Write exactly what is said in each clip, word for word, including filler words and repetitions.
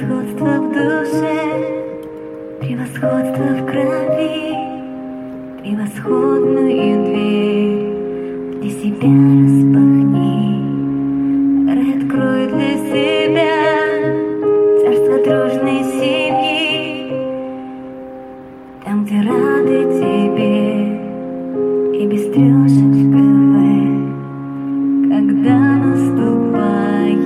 Превосходство в душе, превосходство в крови, превосходную дверь для себя распахни. Открой для себя царство дружной семьи, там, где рады тебе и без трешек в КВ, когда наступает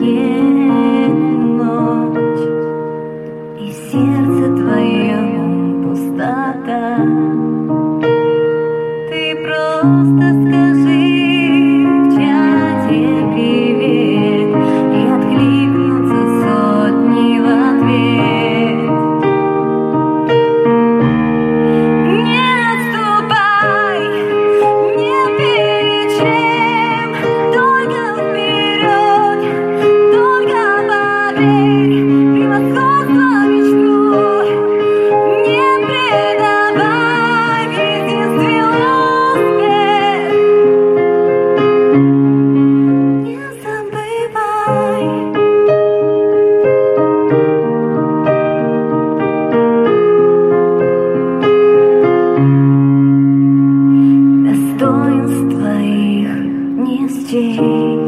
ночь и в сердце твоем пустота. Ты просто скажи в чате привет, и откликнутся сотни в ответ. Не отступай ни перед чем, только вперед, только поверь, превосходство мечту не предавай, в единстве успех не забывай. Достоинств твоих не счесть.